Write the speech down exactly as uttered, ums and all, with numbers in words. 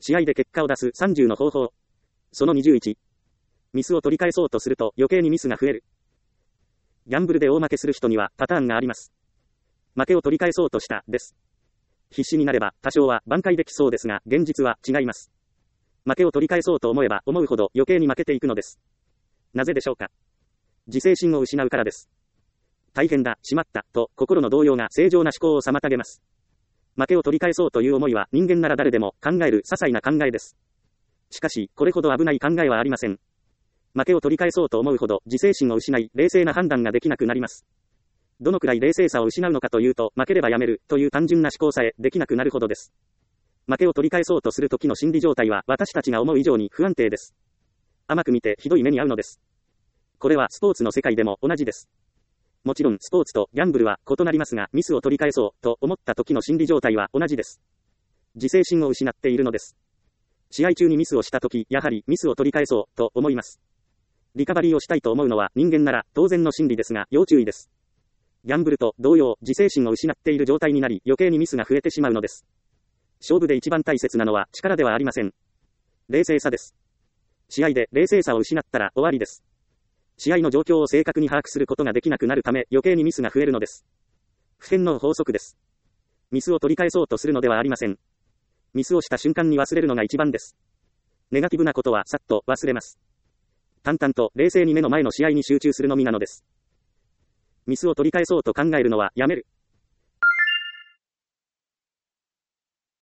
試合で結果を出すさんじゅうの方法。そのにじゅういち。ミスを取り返そうとすると余計にミスが増える。ギャンブルで大負けする人にはパターンがあります。負けを取り返そうとした、です。必死になれば多少は挽回できそうですが、現実は違います。負けを取り返そうと思えば思うほど余計に負けていくのです。なぜでしょうか。自制心を失うからです。大変だ、しまった、と心の動揺が正常な思考を妨げます。負けを取り返そうという思いは人間なら誰でも考える些細な考えです。しかし、これほど危ない考えはありません。負けを取り返そうと思うほど自制心を失い、冷静な判断ができなくなります。どのくらい冷静さを失うのかというと、負ければやめるという単純な思考さえできなくなるほどです。負けを取り返そうとする時の心理状態は私たちが思う以上に不安定です。甘く見てひどい目に遭うのです。これはスポーツの世界でも同じです。もちろんスポーツとギャンブルは異なりますが、ミスを取り返そうと思った時の心理状態は同じです。自制心を失っているのです。試合中にミスをした時、やはりミスを取り返そうと思います。リカバリーをしたいと思うのは人間なら当然の心理ですが、要注意です。ギャンブルと同様、自制心を失っている状態になり、余計にミスが増えてしまうのです。勝負で一番大切なのは力ではありません。冷静さです。試合で冷静さを失ったら終わりです。試合の状況を正確に把握することができなくなるため、余計にミスが増えるのです。不変の法則です。ミスを取り返そうとするのではありません。ミスをした瞬間に忘れるのが一番です。ネガティブなことはさっと忘れます。淡々と冷静に目の前の試合に集中するのみなのです。ミスを取り返そうと考えるのはやめる。